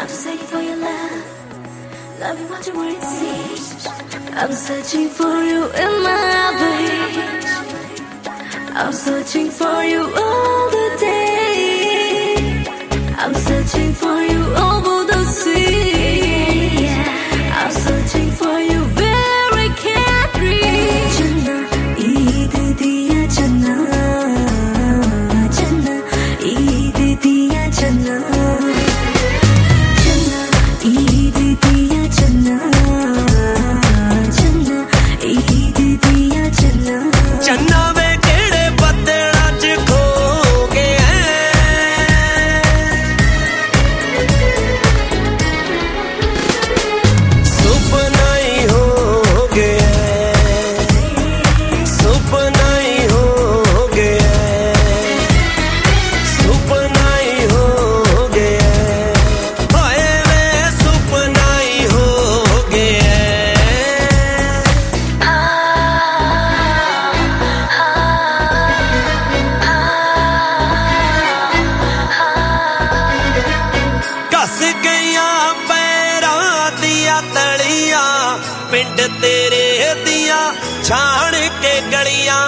I'm just waiting for your love. Love you what you want to see. I'm searching for you in my reach. I'm searching for you all the day. I'm searching for you over the sea. I'm searching for you where I can't reach. Janna, Eid diya Janna, Janna, Eid diya Janna, Janna, Eid diya Janna, Janna, Eid diya Janna. Janna वे केड़े बदला च खो गया, सुपना ही हो गया, सुपना ही हो गया, सुपना ही हो गया, हाय वे सुपना ही हो गया। कस गईया पैरां दिया तलियां, पिंड तेरे दिया छाण के गलियां,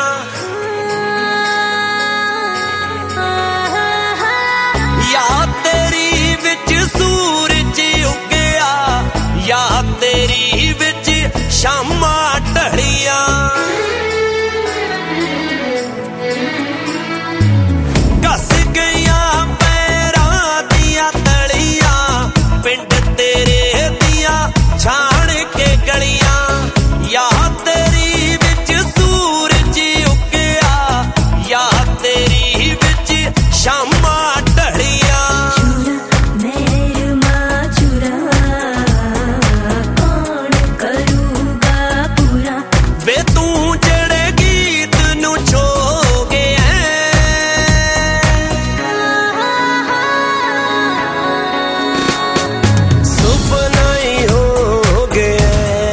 याद तेरी विच सूरज उगया, याद तेरी विच शामां ढलियां। कस गईया पैरां दिया तलियां, पिंड तेरे दिया छाण के गलियां, याद तेरी विच सूरज उगया, याद तेरी विच शामां ढलियां। चुरा मेरे माँ चुरा, कौन करूँगा पूरा। वे तू जड़े गीत नू छो गया, सुपना ही हो गया,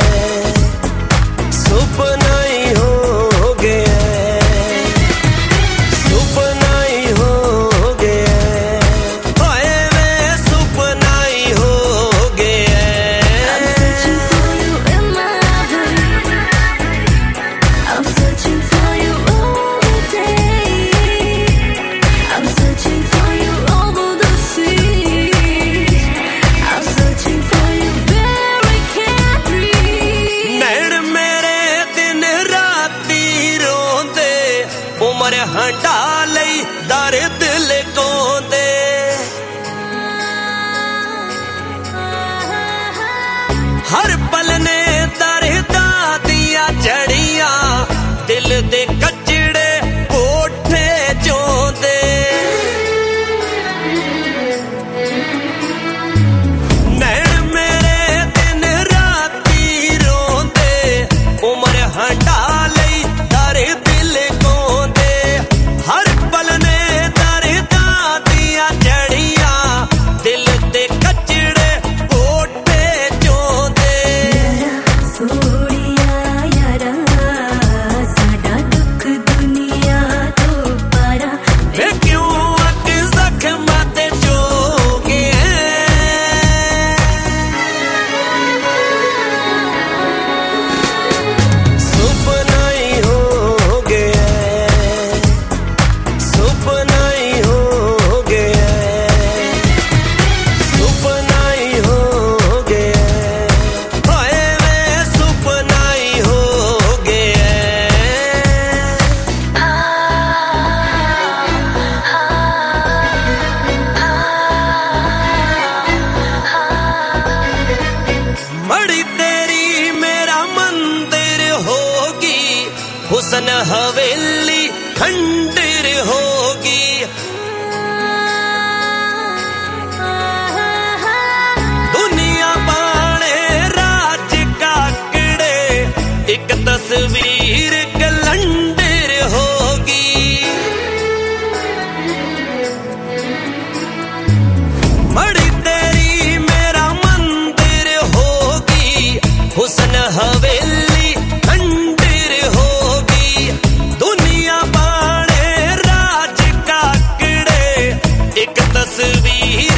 सुपना ही हो गया, सुपना ही हो गया, हाय वे सुपना ही हो गया। I'm searching for you in my dreams. I'm searching for you all the day. I'm searching for you over the sea. I'm searching for you where I can't reach. नैन मेरे दिन राती रोंदे, उमर हंडा लई दर्द लकोंदे, हर पल ने दर्दां दियां जड़ियां, दिल दे कचड़े कोठे चोंदे। नैन मेरे दिन राती रोंदे, उमर हंडा लई दर्द लकोंदे, हर पल ने दर्दां दियां जड़ियां, दिल दे कचड़े कोठे चोंदे। यारा सोड़िया यारा, साडा दुख दुनिया तो पारा। वे क्यों अग जख्मां ते चो गया, सुपना ही हो गया, सुपना ही हो गया, सुपना ही हो गया, हाय वे सुपना ही हो गया। मड़ी तेरी मेरा मंदिर होगी, हुसन हवेली खंडर होगी, दुनिया बाणे राज काकड़े, एक तस्वीर कलंडर होगी। मड़ी तेरी मेरा मंदिर होगी, हुसन हवेली खंडर होगी, दुनिया बाणे राज काकड़े, एक तस्वीर